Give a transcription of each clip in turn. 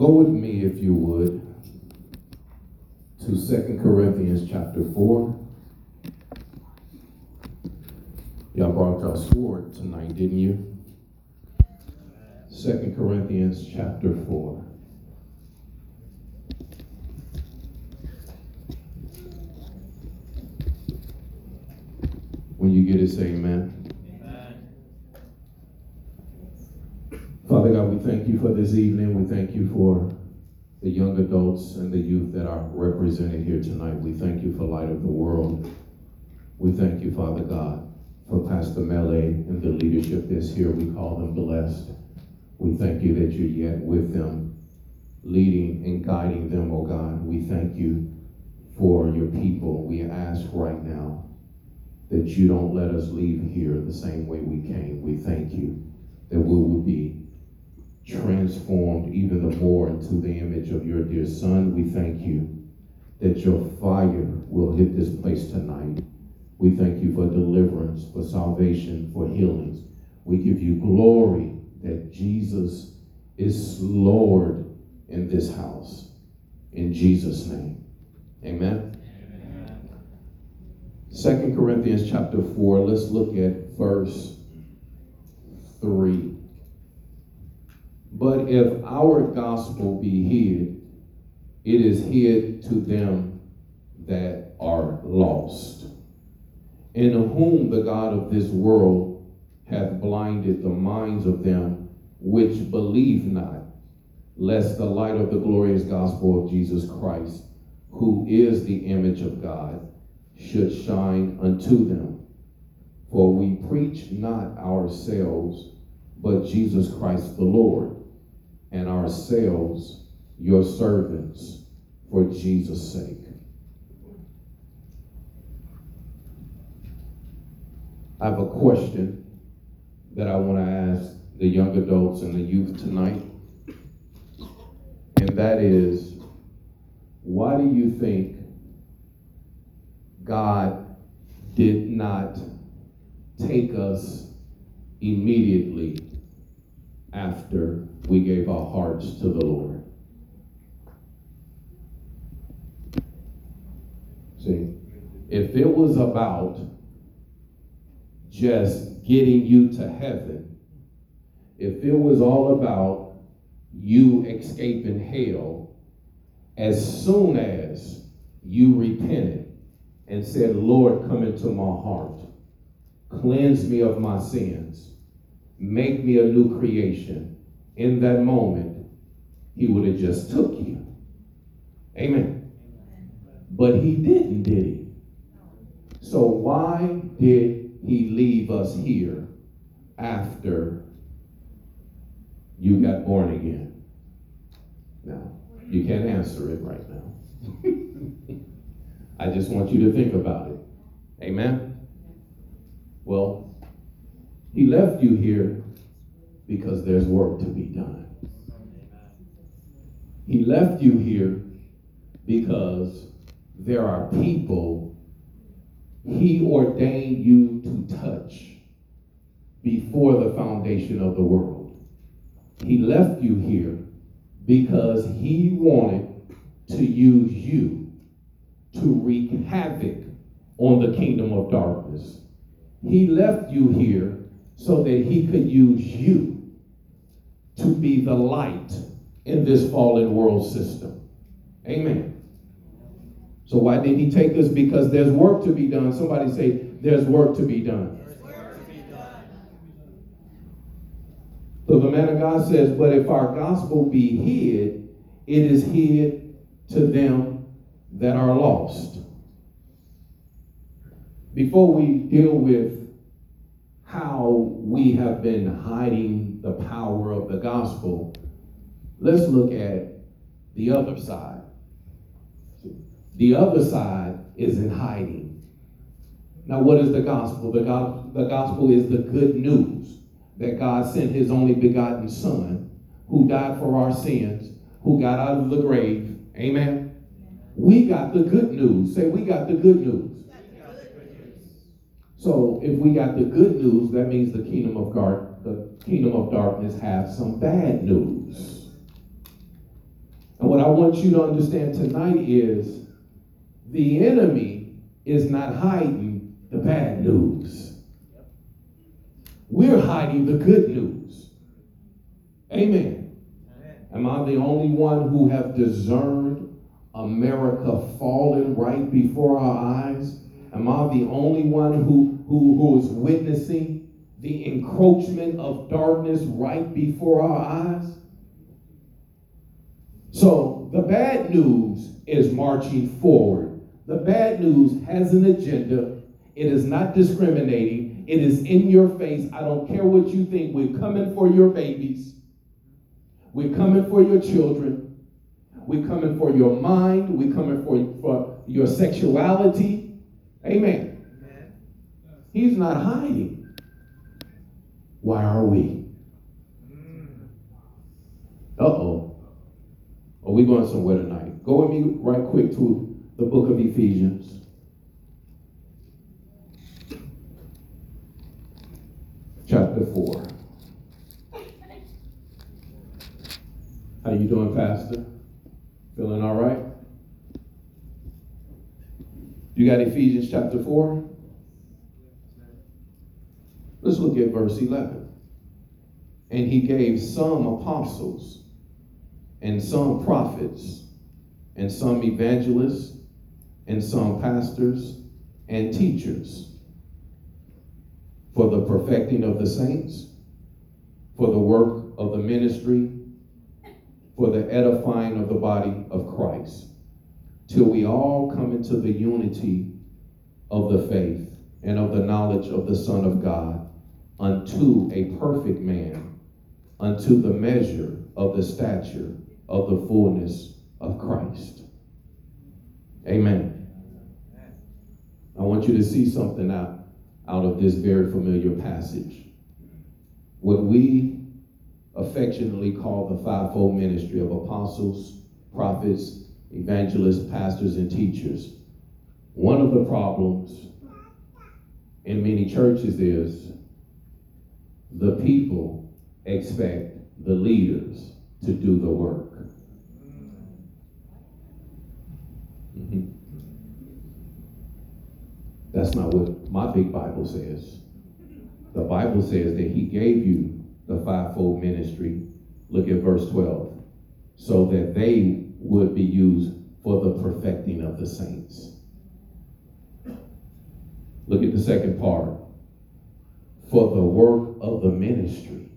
Go with me, if you would, to 2 Corinthians chapter 4. Y'all brought y'all sword tonight, didn't you? 2 Corinthians chapter 4. When you get it, say amen. Father God, we thank you for this evening. We thank you for the young adults and the youth that are represented here tonight. We thank you for Light of the World. We thank you, Father God, for Pastor Mele and the leadership that's here. We call them blessed. We thank you that you're yet with them, leading and guiding them, oh God. We thank you for your people. We ask right now that you don't let us leave here the same way we came. We thank you that we will be transformed even the more into the image of your dear Son. We thank you that your fire will hit this place tonight. We thank you for deliverance, for salvation, for healings. We give you glory that Jesus is Lord in this house. In Jesus' name, amen. 2 Corinthians chapter 4, let's look at verse 3. But if our gospel be hid, it is hid to them that are lost, in whom the God of this world hath blinded the minds of them which believe not, lest the light of the glorious gospel of Jesus Christ, who is the image of God, should shine unto them. For we preach not ourselves, but Jesus Christ the Lord, and ourselves your servants for Jesus' sake. I have a question that I want to ask the young adults and the youth tonight, and that is, why do you think God did not take us immediately after we gave our hearts to the Lord? See, if it was about just getting you to heaven, if it was all about you escaping hell, as soon as you repented and said, Lord, come into my heart, cleanse me of my sins, make me a new creation, in that moment, he would have just took you. Amen. But he didn't, did he? So why did he leave us here after you got born again? Now, you can't answer it right now. I just want you to think about it. Amen? Well, he left you here because there's work to be done. He left you here because there are people he ordained you to touch before the foundation of the world. He left you here because he wanted to use you to wreak havoc on the kingdom of darkness. He left you here so that he could use you to be the light in this fallen world system. Amen. So why did he take us? Because there's work to be done. Somebody say, there's work to be done. So the man of God says, but if our gospel be hid, it is hid to them that are lost. Before we deal with how we have been hiding the power of the gospel, let's look at the other side. The other side is in hiding. Now, what is the gospel? The gospel is the good news that God sent his only begotten Son, who died for our sins, who got out of the grave. Amen. We got the good news. Say, we got the good news. So if we got the good news, that means the kingdom of darkness has some bad news. And what I want you to understand tonight is the enemy is not hiding the bad news. We're hiding the good news. Amen. Am I the only one who have discerned America falling right before our eyes? Am I the only one who is witnessing the encroachment of darkness right before our eyes? So the bad news is marching forward. The bad news has an agenda. It is not discriminating. It is in your face. I don't care what you think. We're coming for your babies. We're coming for your children. We're coming for your mind. We're coming for your sexuality. Amen. He's not hiding. Why are we? Uh-oh. Are we going somewhere tonight? Go with me right quick to the book of Ephesians. Chapter 4. How you doing, Pastor? Feeling all right? You got Ephesians chapter 4? Let's look at verse 11. And he gave some apostles, and some prophets, and some evangelists, and some pastors and teachers, for the perfecting of the saints, for the work of the ministry, for the edifying of the body of Christ, till we all come into the unity of the faith and of the knowledge of the Son of God, unto a perfect man, unto the measure of the stature of the fullness of Christ. Amen. I want you to see something out of this very familiar passage. What we affectionately call the fivefold ministry of apostles, prophets, evangelists, pastors, and teachers. One of the problems in many churches is the people expect the leaders to do the work. That's not what my big Bible says. The Bible says that he gave you the fivefold ministry. Look at verse 12. So that they would be used for the perfecting of the saints. Look at the second part. For the work of the ministry.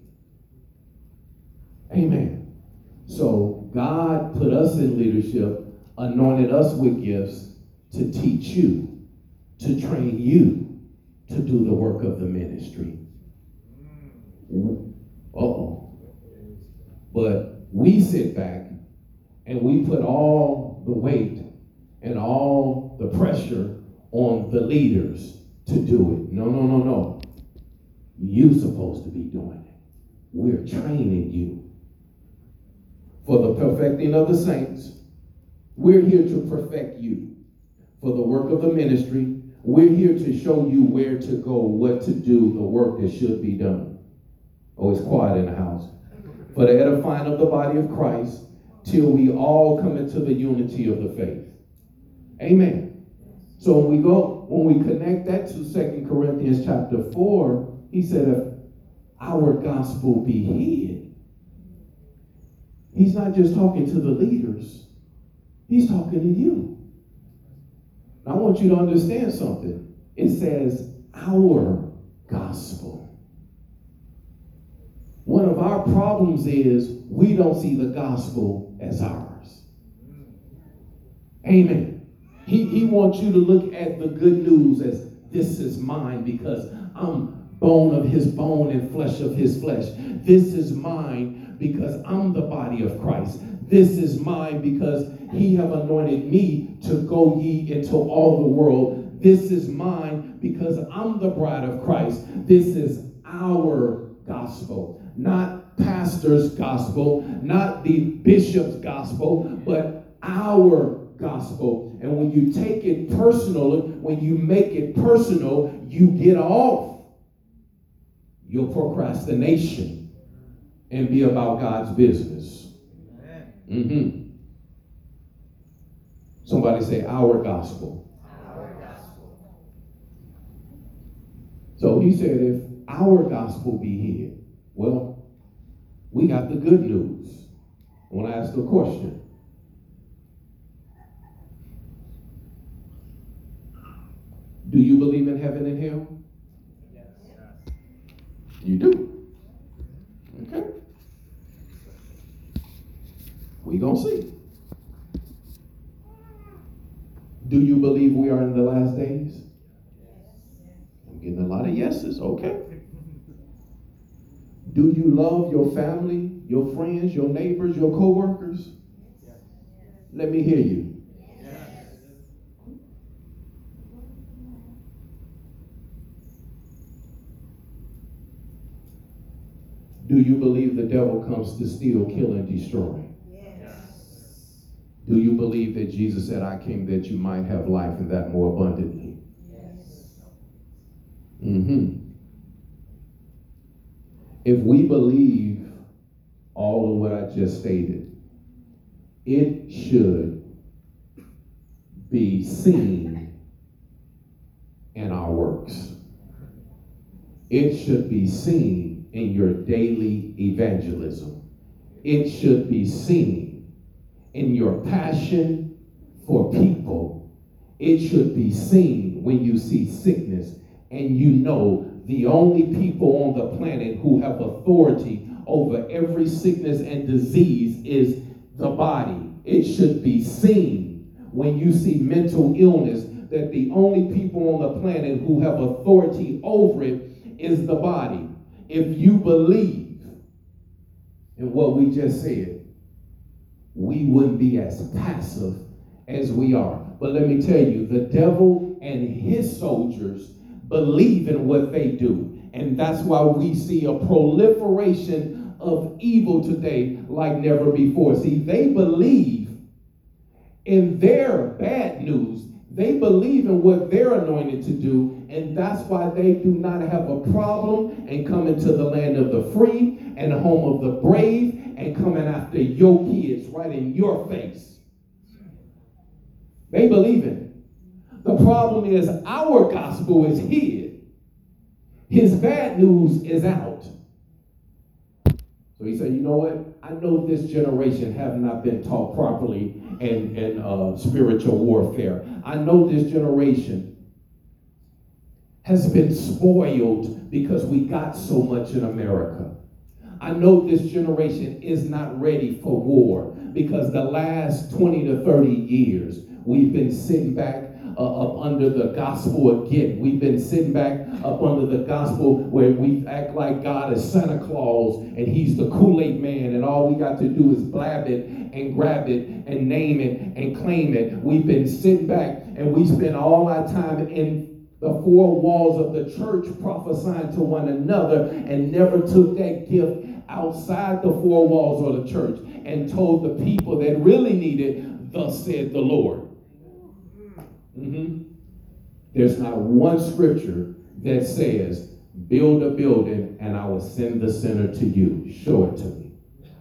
Amen. So God put us in leadership, anointed us with gifts to teach you, to train you to do the work of the ministry. Uh-oh. But we sit back and we put all the weight and all the pressure on the leaders to do it. No. You're supposed to be doing it. We're training you for the perfecting of the saints. We're here to perfect you for the work of the ministry. We're here to show you where to go, what to do, the work that should be done. Oh, it's quiet in the house. For the edifying of the body of Christ, till we all come into the unity of the faith. Amen. So when we connect that to 2 Corinthians chapter 4, he said, if our gospel be hid. He's not just talking to the leaders. He's talking to you. I want you to understand something. It says our gospel. One of our problems is we don't see the gospel as ours. Amen. He wants you to look at the good news as this is mine because I'm bone of his bone and flesh of his flesh. This is mine because I'm the body of Christ. This is mine because he have anointed me to go ye into all the world. This is mine because I'm the bride of Christ. This is our gospel, not pastor's gospel, not the bishop's gospel, but our gospel. And when you take it personal, when you make it personal, you get off your procrastination and be about God's business. Somebody say, our gospel. Our gospel. So he said, if our gospel be hid, well, we got the good news. I want to ask a question. Do you believe in heaven and hell? Yes. You do? Okay. We gonna see. Do you believe we are in the last days? I'm getting a lot of yeses. Okay. Do you love your family, your friends, your neighbors, your co-workers? Yes. Let me hear you. Yes. Do you believe the devil comes to steal, kill, and destroy? Yes. Do you believe that Jesus said, I came that you might have life and that more abundantly? Yes. If we believe all of what I just stated, it should be seen in our works. It should be seen in your daily evangelism. It should be seen in your passion for people. It should be seen when you see sickness and you know the only people on the planet who have authority over every sickness and disease is the body. It should be seen when you see mental illness that the only people on the planet who have authority over it is the body. If you believe in what we just said, we wouldn't be as passive as we are. But let me tell you, the devil and his soldiers believe in what they do. And that's why we see a proliferation of evil today like never before. See, they believe in their bad news. They believe in what they're anointed to do, and that's why they do not have a problem in coming to the land of the free and the home of the brave and coming after your kids right in your face. They believe in it. The problem is our gospel is hid. His bad news is out. So he said, you know what? I know this generation have not been taught properly in spiritual warfare. I know this generation has been spoiled because we got so much in America. I know this generation is not ready for war because the last 20 to 30 years, we've been sitting back up under the gospel again. We've been sitting back up under the gospel where we act like God is Santa Claus and he's the Kool-Aid man and all we got to do is blab it and grab it and name it and claim it. We've been sitting back and we spend all our time in the four walls of the church prophesying to one another and never took that gift outside the four walls of the church and told the people that really need it, thus said the Lord. There's not one scripture that says, build a building and I will send the sinner to you. Show it to me.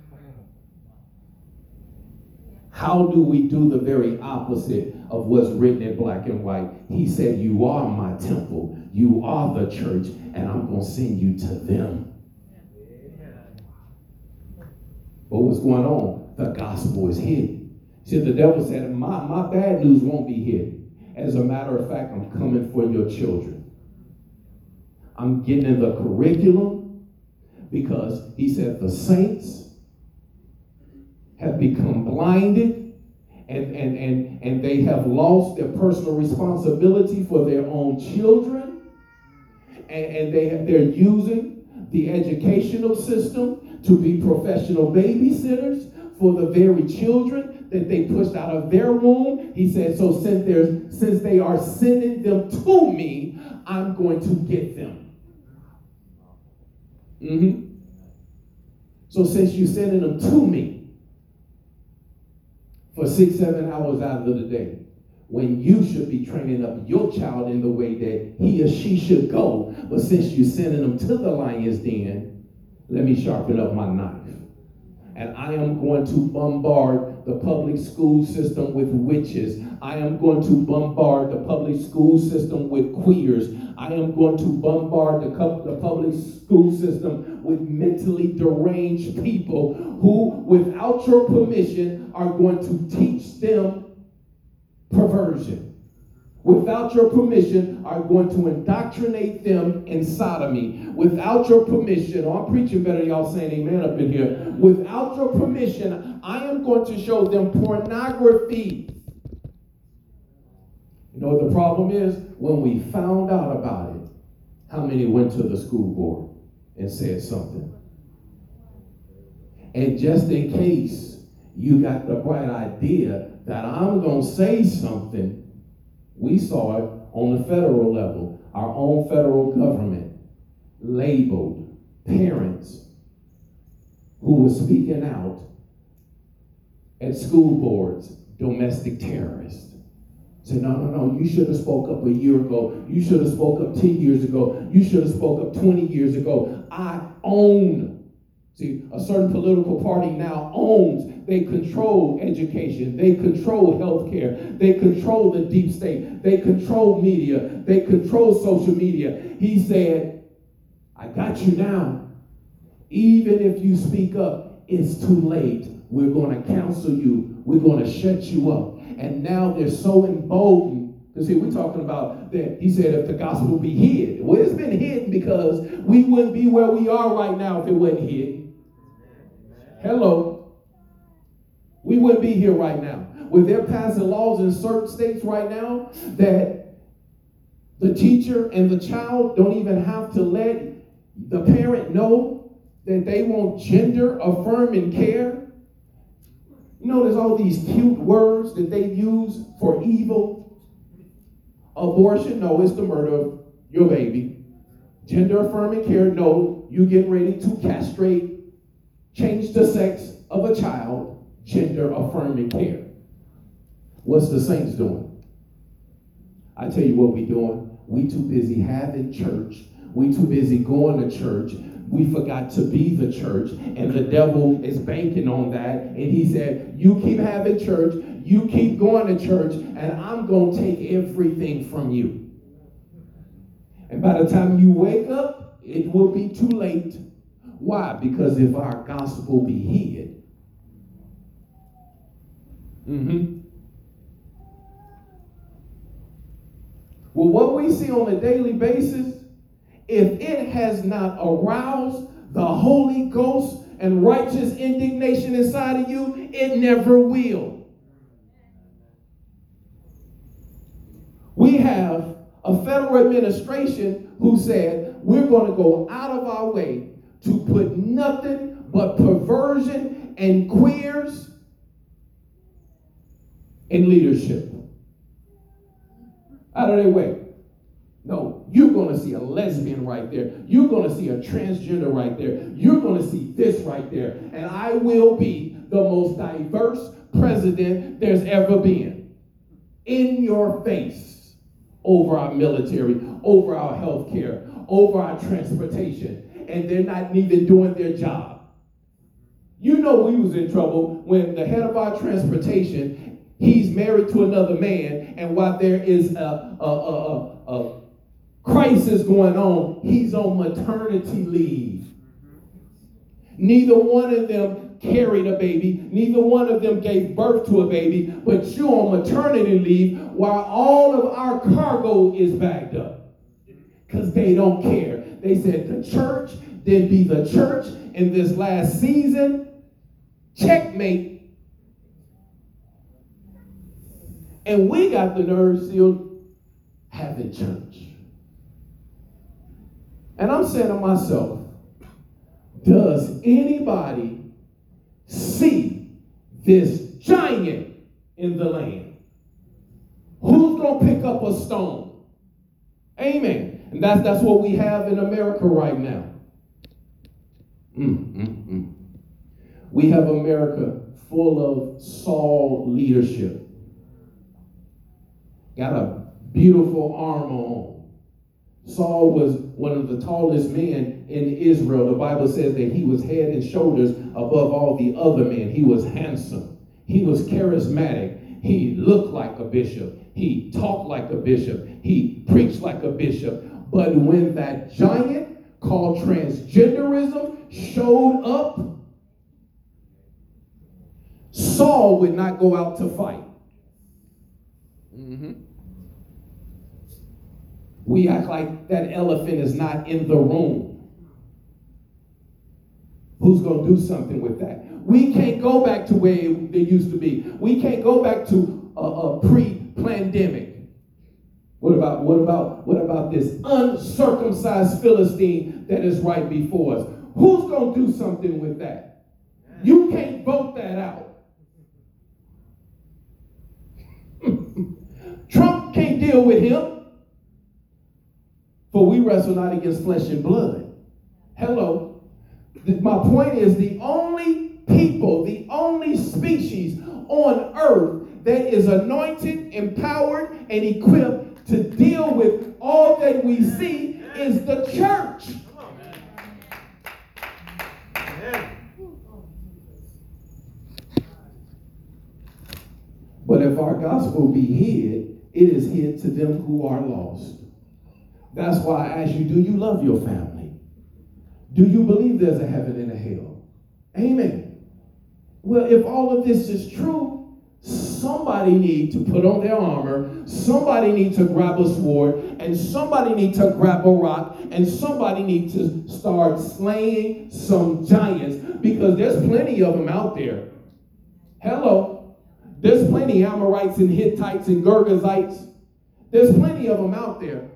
How do we do the very opposite of what's written in black and white? He said, you are my temple. You are the church, and I'm going to send you to them. But what's going on? The gospel is hidden. See, the devil said, my bad news won't be hidden. As a matter of fact, I'm coming for your children. I'm getting in the curriculum because he said the saints have become blinded and they have lost their personal responsibility for their own children. And they're using the educational system to be professional babysitters for the very children that they pushed out of their womb. He said, so since they are sending them to me, I'm going to get them. So since you're sending them to me for 6-7 hours out of the day, when you should be training up your child in the way that he or she should go, but since you're sending them to the lion's den, let me sharpen up my knife. And I am going to bombard the public school system with witches. I am going to bombard the public school system with queers. I am going to bombard the public school system with mentally deranged people who, without your permission, are going to teach them perversion. Without your permission, are going to indoctrinate them in sodomy. Without your permission, oh, I'm preaching better, y'all saying amen up in here. Without your permission, I am going to show them pornography. You know what the problem is? When we found out about it, how many went to the school board and said something? And just in case you got the bright idea that I'm going to say something, we saw it on the federal level. Our own federal government labeled parents who were speaking out at school boards domestic terrorists. Said, no, you should have spoke up a year ago. You should have spoke up 10 years ago. You should have spoke up 20 years ago. I own. See, a certain political party now owns. They control education. They control healthcare. They control the deep state. They control media. They control social media. He said, I got you now. Even if you speak up, it's too late. We're going to counsel you. We're going to shut you up. And now they're so emboldened. Because see, we're talking about that. He said if the gospel be hid. Well, it's been hidden because we wouldn't be where we are right now if it wasn't hidden. Hello. We wouldn't be here right now. Where they're passing laws in certain states right now that the teacher and the child don't even have to let the parent know that they want gender affirming care. You know, there's all these cute words that they use for evil. Abortion, no, it's the murder of your baby. Gender affirming care, no, you get ready to castrate, change the sex of a child. Gender affirming care. What's the saints doing? I tell you what we doing. We too busy having church. We too busy going to church. We forgot to be the church, and the devil is banking on that. And he said, you keep having church, you keep going to church, and I'm going to take everything from you. And by the time you wake up, it will be too late. Why? Because if our gospel be hid, well, what we see on a daily basis, if it has not aroused the Holy Ghost and righteous indignation inside of you, it never will. We have a federal administration who said we're going to go out of our way to put nothing but perversion and queers in leadership. Out of their way. No, you're going to see a lesbian right there. You're going to see a transgender right there. You're going to see this right there. And I will be the most diverse president there's ever been. In your face. Over our military, over our health care, over our transportation. And they're not even doing their job. You know we was in trouble when the head of our transportation, he's married to another man, and while there is a crisis going on, he's on maternity leave. Neither one of them carried a baby. Neither one of them gave birth to a baby, but you're on maternity leave while all of our cargo is backed up. Because they don't care. They said the church didn't be the church in this last season. Checkmate. And we got the nerve still having church. And I'm saying to myself, does anybody see this giant in the land? Who's going to pick up a stone? Amen. And that's what we have in America right now. We have America full of Saul leadership. Got a beautiful armor on. Saul was one of the tallest men in Israel, the Bible says that he was head and shoulders above all the other men. He was handsome. He was charismatic. He looked like a bishop. He talked like a bishop. He preached like a bishop. But when that giant called transgenderism showed up, Saul would not go out to fight. We act like that elephant is not in the room. Who's going to do something with that? We can't go back to where they used to be. We can't go back to a pre-pandemic. What about this uncircumcised Philistine that is right before us? Who's going to do something with that? You can't vote that out. Trump can't deal with him. For we wrestle not against flesh and blood. Hello. My point is the only people, the only species on earth that is anointed, empowered, and equipped to deal with all that we see is the church. But if our gospel be hid, it is hid to them who are lost. That's why I ask you, do you love your family? Do you believe there's a heaven and a hell? Amen. Well, if all of this is true, somebody needs to put on their armor, somebody needs to grab a sword, and somebody needs to grab a rock, and somebody needs to start slaying some giants, because there's plenty of them out there. Hello. There's plenty of Amorites and Hittites and Girgazites. There's plenty of them out there.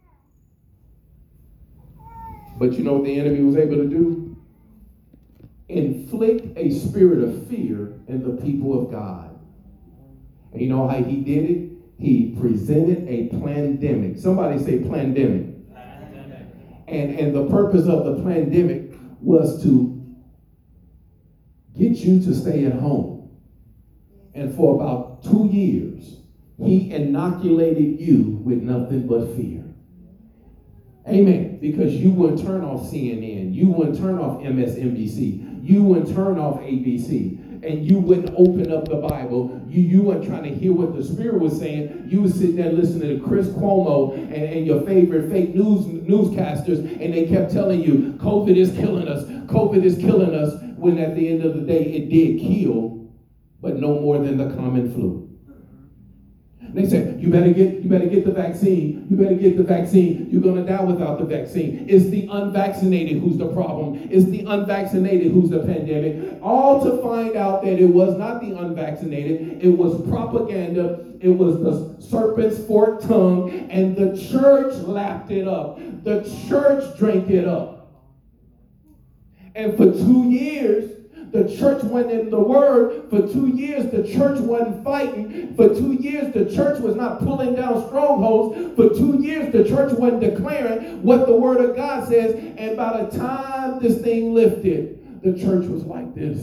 But you know what the enemy was able to do? Inflict a spirit of fear in the people of God. And you know how he did it? He presented a pandemic. Somebody say pandemic. And the purpose of the pandemic was to get you to stay at home. And for about 2 years, he inoculated you with nothing but fear. Amen. Because you wouldn't turn off CNN. You wouldn't turn off MSNBC. You wouldn't turn off ABC. And you wouldn't open up the Bible. You weren't trying to hear what the Spirit was saying. You would sit there listening to Chris Cuomo and your favorite fake newscasters, and they kept telling you, COVID is killing us. COVID is killing us. When at the end of the day, it did kill, but no more than the common flu. They said, you better get the vaccine. You better get the vaccine. You're going to die without the vaccine. It's the unvaccinated who's the problem. It's the unvaccinated who's the pandemic. All to find out that it was not the unvaccinated. It was propaganda. It was the serpent's forked tongue. And the church lapped it up. The church drank it up. And for 2 years, the church went in the word. For 2 years, the church wasn't fighting. For 2 years, the church was not pulling down strongholds. For 2 years, the church wasn't declaring what the word of God says. And by the time this thing lifted, the church was like this.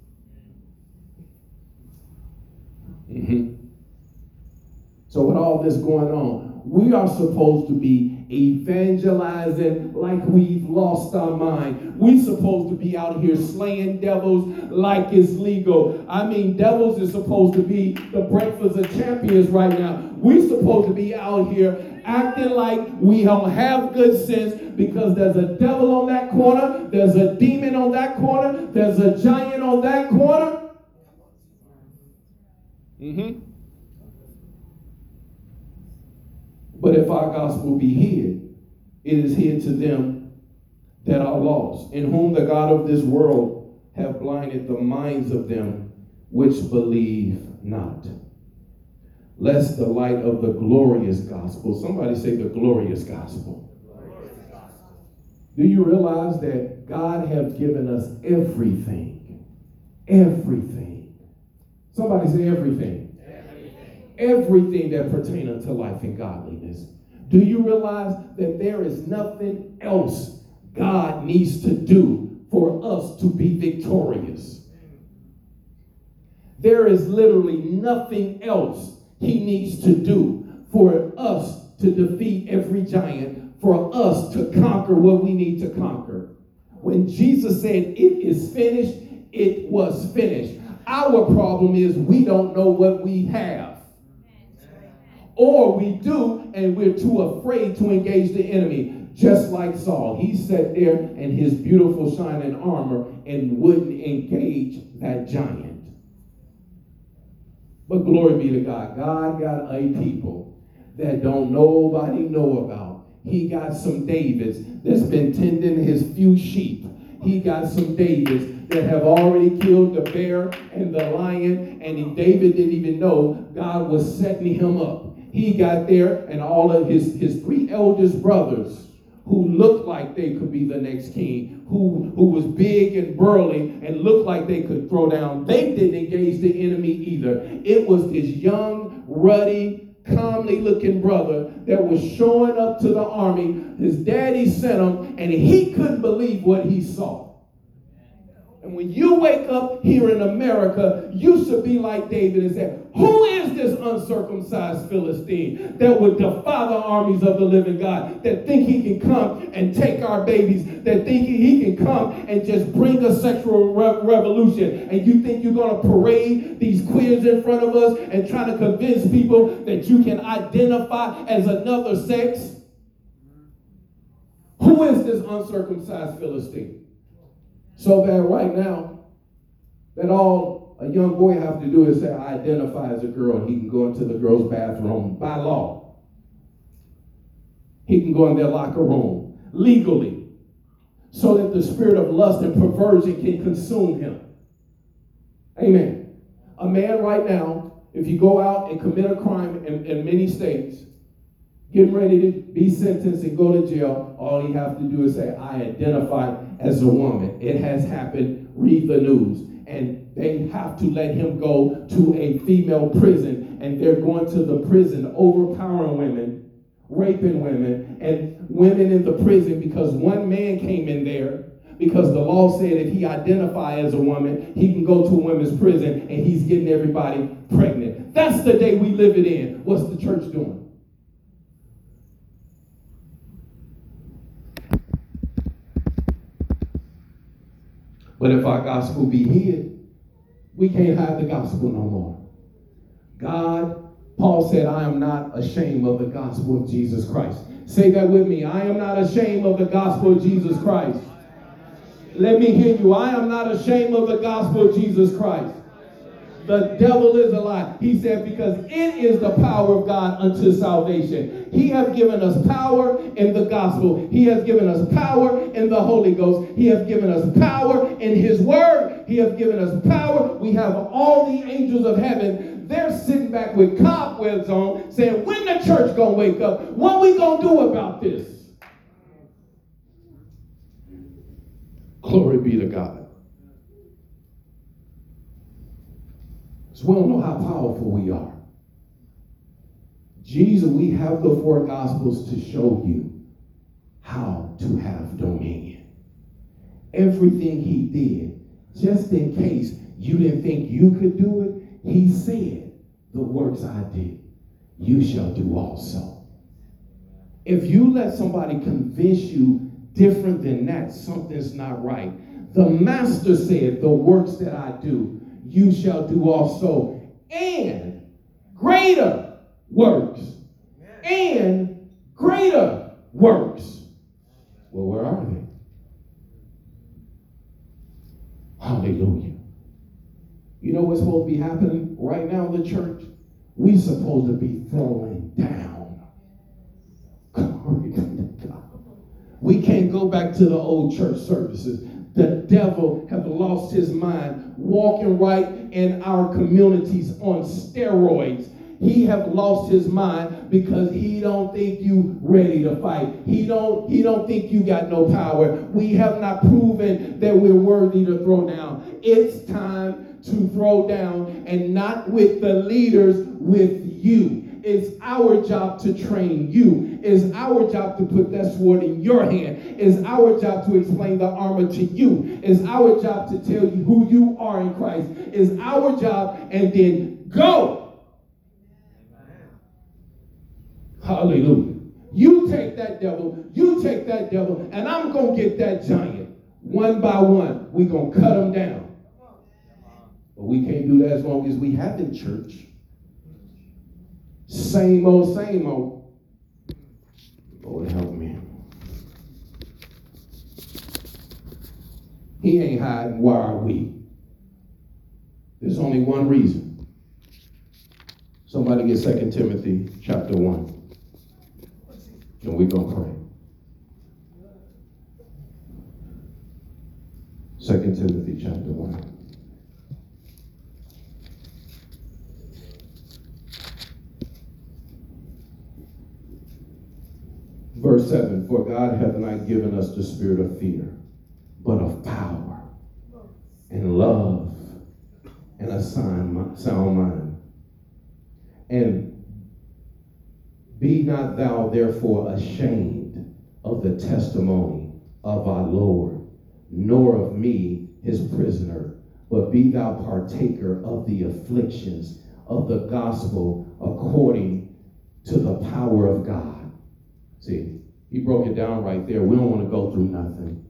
So with all this going on, we are supposed to be evangelizing like we've lost our mind. We're supposed to be out here slaying devils like it's legal. I mean, devils is supposed to be the breakfast of champions right now. We're supposed to be out here acting like we don't have good sense because there's a devil on that corner, there's a demon on that corner, there's a giant on that corner. But if our gospel be hid, it is hid to them that are lost, in whom the God of this world have blinded the minds of them which believe not. Lest the light of the glorious gospel, somebody say the glorious gospel. Do you realize that God has given us everything? Everything. Somebody say everything. Everything that pertains to life and godliness. Do you realize that there is nothing else God needs to do for us to be victorious? There is literally nothing else he needs to do for us to defeat every giant, for us to conquer what we need to conquer. When Jesus said, "It is finished," it was finished. Our problem is we don't know what we have. Or we do, and we're too afraid to engage the enemy. Just like Saul, he sat there in his beautiful shining armor and wouldn't engage that giant. But glory be to God. God got a people that don't nobody know about. He got some Davids that's been tending his few sheep. He got some Davids that have already killed the bear and the lion, and David didn't even know God was setting him up. He got there, and all of his three eldest brothers, who looked like they could be the next king, who was big and burly and looked like they could throw down, they didn't engage the enemy either. It was this young, ruddy, calmly looking brother that was showing up to the army. His daddy sent him, and he couldn't believe what he saw. And when you wake up here in America, you should be like David and say, "Who is this uncircumcised Philistine that would defy the armies of the living God, that think he can come and take our babies, that think he can come and just bring a sexual revolution? And you think you're going to parade these queers in front of us and try to convince people that you can identify as another sex? Who is this uncircumcised Philistine?" So bad right now that all a young boy have to do is say, "I identify as a girl," and he can go into the girl's bathroom by law. He can go in their locker room legally, so that the spirit of lust and perversion can consume him. Amen. A man right now, if you go out and commit a crime in many states, getting ready to be sentenced and go to jail, all he have to do is say, "I identify as a woman." It has happened. Read the news. And they have to let him go to a female prison. And they're going to the prison, overpowering women, raping women, and women in the prison because one man came in there because the law said if he identified as a woman, he can go to a women's prison, and he's getting everybody pregnant. That's the day we live it in. What's the church doing? But if our gospel be hid, we can't hide the gospel no more. Paul said, "I am not ashamed of the gospel of Jesus Christ." Say that with me. I am not ashamed of the gospel of Jesus Christ. Let me hear you. I am not ashamed of the gospel of Jesus Christ. The devil is a lie. He said, because it is the power of God unto salvation. He has given us power in the gospel. He has given us power in the Holy Ghost. He has given us power in his word. He has given us power. We have all the angels of heaven. They're sitting back with cobwebs on, saying, when the church gonna wake up? What we gonna do about this? Glory be to God. So we don't know how powerful we are. Jesus, we have the four gospels to show you how to have dominion. Everything he did, just in case you didn't think you could do it, he said, the works I did, you shall do also. If you let somebody convince you different than that, something's not right. The master said, the works that I do, you shall do also, and greater works. And greater works. Well, where are they? Hallelujah. You know what's supposed to be happening right now in the church? We're supposed to be throwing down. Glory to God. We can't go back to the old church services. The devil has lost his mind, walking right in our communities on steroids. He have lost his mind because he don't think you ready to fight. He don't think you got no power. We have not proven that we're worthy to throw down. It's time to throw down, and not with the leaders, with you. It's our job to train you. It's our job to put that sword in your hand. It's our job to explain the armor to you. It's our job to tell you who you are in Christ. It's our job, and then go. Hallelujah. You take that devil, you take that devil, and I'm going to get that giant. One by one, we're going to cut them down. But we can't do that as long as we have in church. Same old, same old. Lord help me. He ain't hiding. Why are we? There's only one reason. Somebody get 2 Timothy chapter 1. And we're going to pray. 2 Timothy chapter 1. Verse 7, for God hath not given us the spirit of fear, but of power and love and a sound mind. And be not thou therefore ashamed of the testimony of our Lord, nor of me his prisoner, but be thou partaker of the afflictions of the gospel according to the power of God. See, he broke it down right there. We don't want to go through nothing.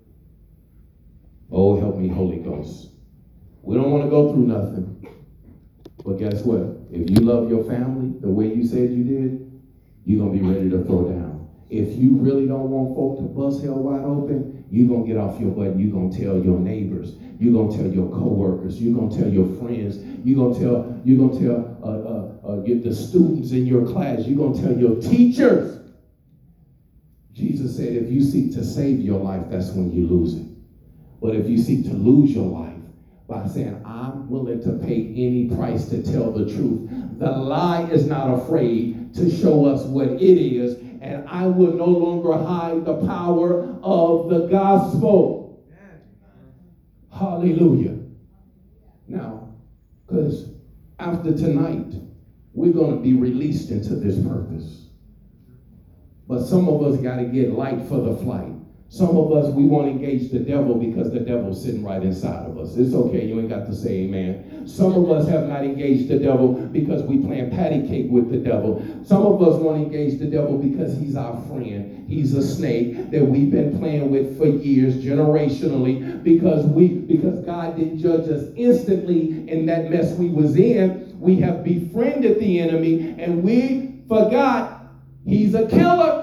Oh, help me, Holy Ghost. We don't want to go through nothing. But guess what? If you love your family the way you said you did, you're going to be ready to throw down. If you really don't want folk to bust hell wide open, you're going to get off your butt and you're going to tell your neighbors. You're going to tell your coworkers. You're going to tell your friends. You're going to tell the students in your class. You're going to tell your teachers. Jesus said, if you seek to save your life, that's when you lose it. But if you seek to lose your life by saying, I'm willing to pay any price to tell the truth, the lie is not afraid to show us what it is, and I will no longer hide the power of the gospel. Hallelujah. Now, because after tonight, we're going to be released into this purpose. But some of us got to get light for the flight. Some of us, we won't engage the devil because the devil's sitting right inside of us. It's okay. You ain't got to say amen. Some of us have not engaged the devil because we playing patty cake with the devil. Some of us won't engage the devil because he's our friend. He's a snake that we've been playing with for years, generationally, because God didn't judge us instantly in that mess we was in. We have befriended the enemy and we forgot he's a killer.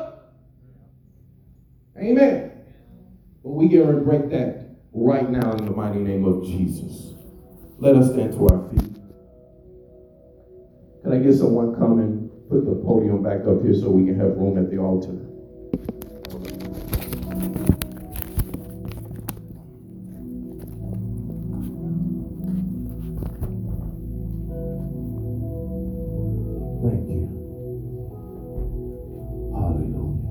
Amen. But we get ready to break that right now in the mighty name of Jesus. Let us stand to our feet. Can I get someone come and put the podium back up here so we can have room at the altar? Thank you. Hallelujah.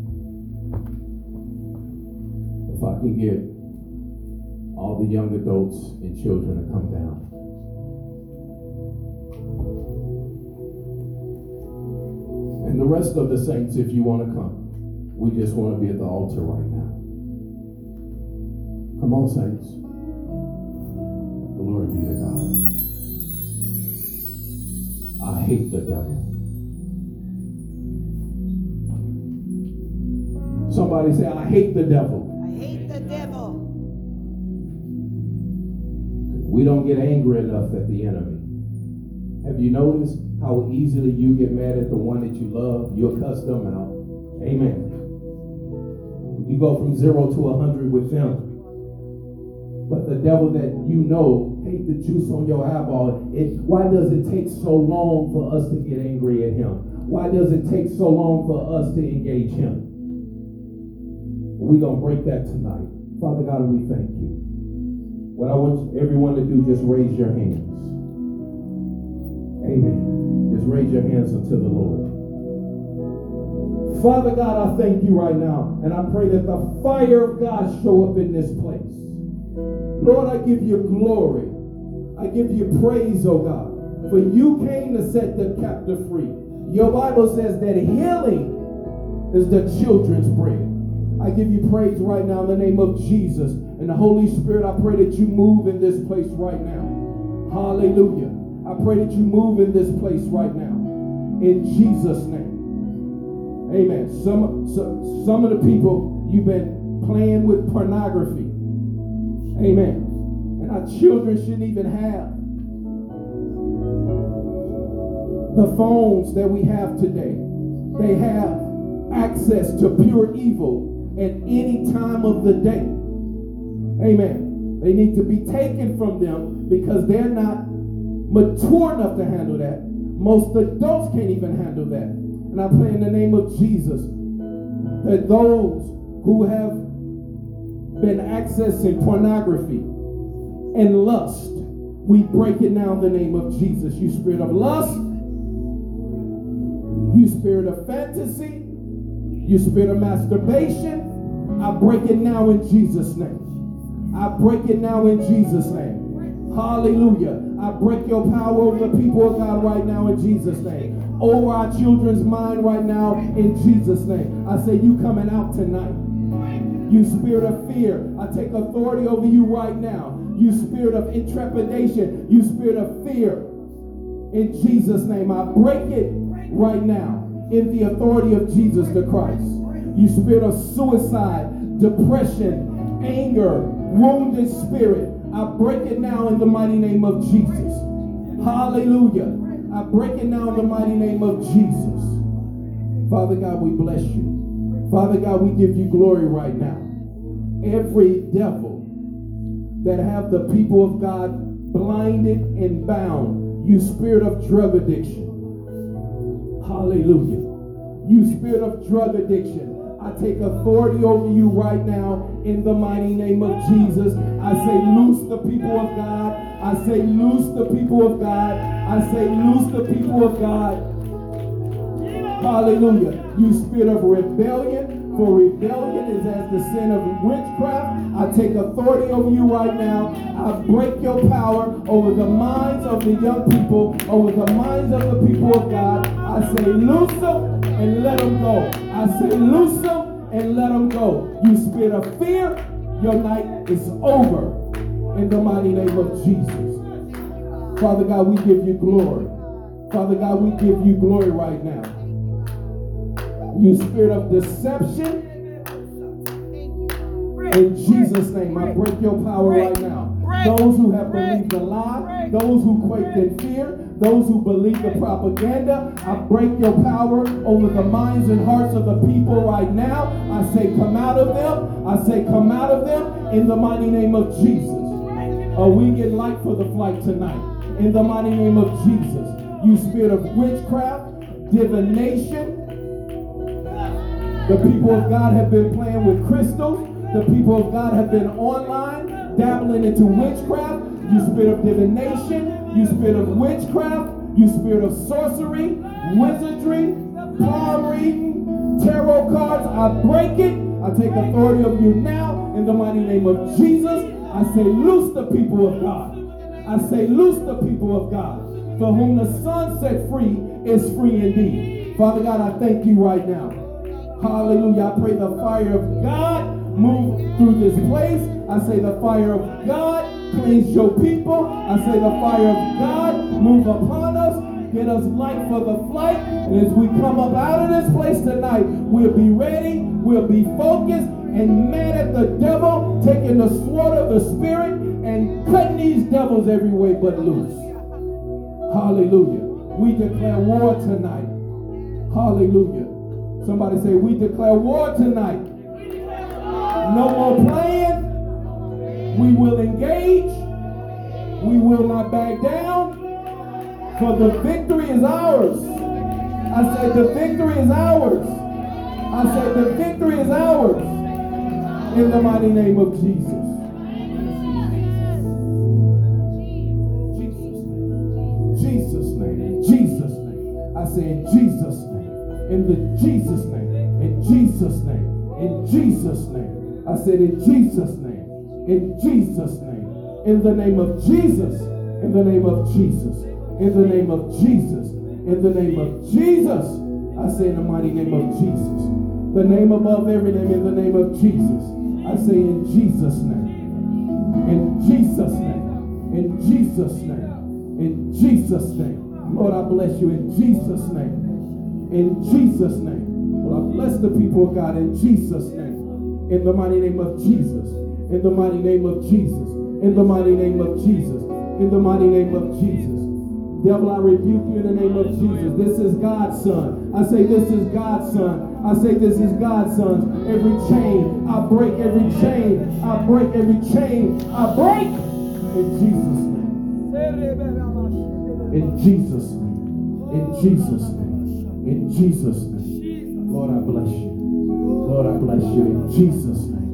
If I can get all the young adults and children to come down. And the rest of the saints, if you want to come. We just want to be at the altar right now. Come on, saints. Glory be to God. I hate the devil. Somebody say, I hate the devil. I hate the devil. We don't get angry enough at the enemy. Have you noticed how easily you get mad at the one that you love? You'll cuss them out. Amen. You go from 0 to 100 with them. But the devil that you know hate the juice on your eyeball. Why does it take so long for us to get angry at him? Why does it take so long for us to engage him? We're going to break that tonight. Father God, we thank you. What I want everyone to do, just raise your hands. Amen. Just raise your hands unto the Lord. Father God, I thank you right now. And I pray that the fire of God show up in this place. Lord, I give you glory. I give you praise, oh God. For you came to set the captive free. Your Bible says that healing is the children's bread. I give you praise right now in the name of Jesus. And the Holy Spirit, I pray that you move in this place right now. Hallelujah. I pray that you move in this place right now. In Jesus' name. Amen. Some of the people, you've been playing with pornography. Amen. And our children shouldn't even have the phones that we have today. They have access to pure evil at any time of the day. Amen. They need to be taken from them because they're not mature enough to handle that. Most adults can't even handle that. And I pray in the name of Jesus that those who have been accessing pornography and lust, we break it now in the name of Jesus. You spirit of lust, you spirit of fantasy, you spirit of masturbation, I break it now in Jesus' name. I break it now in Jesus' name. Hallelujah. I break your power over the people of God right now in Jesus' name. Over our children's mind right now in Jesus' name. I say you coming out tonight. You spirit of fear, I take authority over you right now. You spirit of intrepidation, you spirit of fear. In Jesus' name, I break it right now in the authority of Jesus the Christ. You spirit of suicide, depression, anger, wounded spirit, I break it now in the mighty name of Jesus. Hallelujah. I break it now in the mighty name of Jesus. Father God, we bless you. Father God, we give you glory right now. Every devil that have the people of God blinded and bound, you spirit of drug addiction. Hallelujah. You spirit of drug addiction, I take authority over you right now in the mighty name of Jesus. I say loose the people of God. I say loose the people of God. I say loose the people of God. Hallelujah. You spirit of rebellion, for rebellion is as the sin of witchcraft. I take authority over you right now. I break your power over the minds of the young people, over the minds of the people of God. I say loose them and let them go. I say loose them and let them go. You spirit of fear, your night is over in the mighty name of Jesus. Father God, we give you glory. Father God, we give you glory right now. You spirit of deception, in Jesus' name, I break your power right now. Those who have believed the lie, those who quaked in fear, those who believe the propaganda, I break your power over the minds and hearts of the people right now. I say come out of them. I say come out of them in the mighty name of Jesus. We get light for the flight tonight in the mighty name of Jesus. You spirit of witchcraft, divination. The people of God have been playing with crystals. The people of God have been online, dabbling into witchcraft. You spirit of divination, you spirit of witchcraft, you spirit of sorcery, wizardry, palm reading, tarot cards. I break it. I take authority of you now in the mighty name of Jesus. I say loose the people of God. I say loose the people of God. For whom the Son set free is free indeed. Father God, I thank you right now. Hallelujah. I pray the fire of God move through this place. I say the fire of God cleanse your people. I say the fire of God move upon us. Get us light for the flight. And as we come up out of this place tonight, we'll be ready. We'll be focused and mad at the devil, taking the sword of the Spirit and cutting these devils every way but loose. Hallelujah. We declare war tonight. Hallelujah. Somebody say, we declare war tonight. No more playing. We will engage. We will not back down. For the victory is ours. I said the victory is ours. I said the victory is ours. In the mighty name of Jesus. Jesus' name. In Jesus' name. I say in Jesus' name. In the Jesus name. In Jesus' name. In Jesus' name. I said in Jesus' name. In Jesus' name. In the name of Jesus. In the name of Jesus. In the name of Jesus. In the name of Jesus. I say in the mighty name of Jesus. The name above every name, in the name of Jesus. I say in Jesus' name. In Jesus' name. In Jesus' name. In Jesus' name. Lord, I bless you in Jesus' name. In Jesus' name. I bless the people of God in Jesus' name. In the mighty name of Jesus. In the mighty name of Jesus. In the mighty name of Jesus. In the mighty name of Jesus. Devil, I rebuke you in the name of Jesus. This is God's son. I say this is God's son. I say this is God's son. Every chain, I break every chain. I break every chain. I break in Jesus' name. In Jesus' name. In Jesus' name. In Jesus' name. Lord, I bless you. Lord, I bless you in Jesus' name.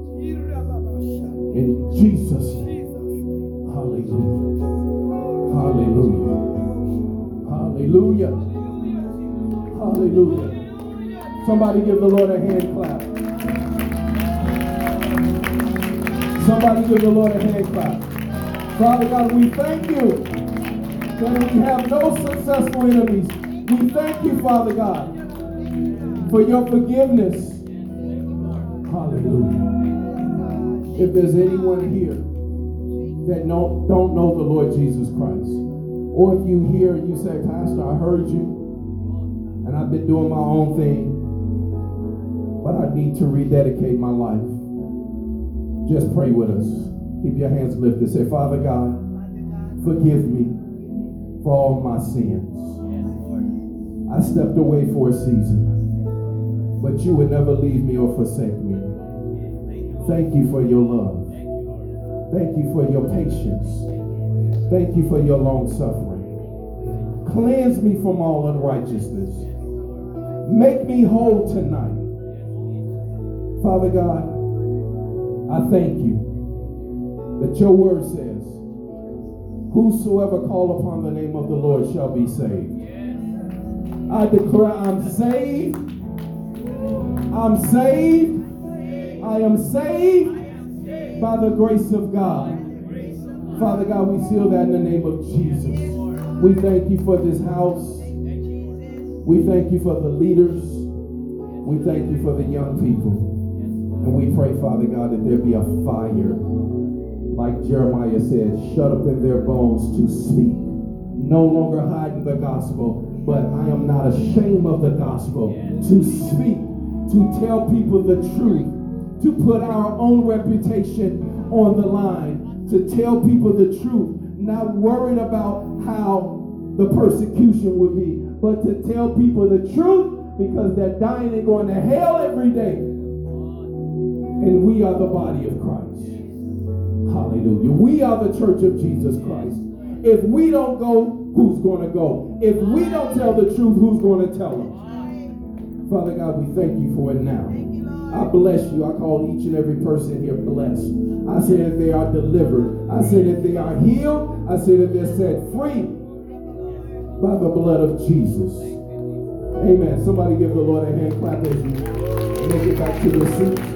In Jesus' name. Hallelujah. Hallelujah. Hallelujah. Hallelujah. Somebody give the Lord a hand clap. Somebody give the Lord a hand clap. Father God, we thank you that we have no successful enemies. We thank you, Father God, for your forgiveness. Hallelujah. If there's anyone here that don't know the Lord Jesus Christ, or if you hear and you say, Pastor, I heard you, and I've been doing my own thing, but I need to rededicate my life. Just pray with us. Keep your hands lifted. Say, Father God, forgive me for all my sins. I stepped away for a season, but you would never leave me or forsake me. Thank you for your love. Thank you for your patience. Thank you for your long suffering. Cleanse me from all unrighteousness. Make me whole tonight. Father God, I thank you that your word says, whosoever call upon the name of the Lord shall be saved. I declare I'm saved. I'm saved. I am saved by the grace of God. Father God, we seal that in the name of Jesus. We thank you for this house. We thank you for the leaders. We thank you for the young people. And we pray, Father God, that there be a fire, like Jeremiah said, shut up in their bones to speak. No longer hiding the gospel, but I am not ashamed of the gospel. To speak, to tell people the truth, to put our own reputation on the line, to tell people the truth, not worried about how the persecution would be, but to tell people the truth because they're dying and going to hell every day. And we are the body of Christ. Hallelujah. We are the church of Jesus Christ. If we don't go, who's going to go? If we don't tell the truth, who's going to tell them? Father God, we thank you for it now. I bless you. I call each and every person here blessed. I say that they are delivered. I say that they are healed. I say that they're set free by the blood of Jesus. Amen. Somebody give the Lord a hand clap as you make it back to your seat.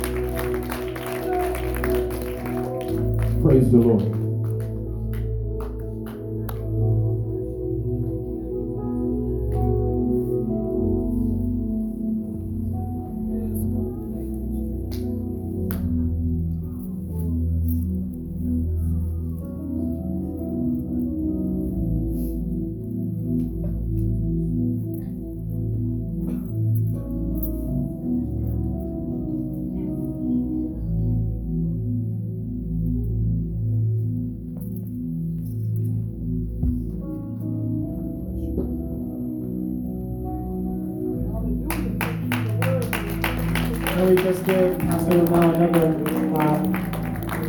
Praise the Lord. We just gave Pastor now another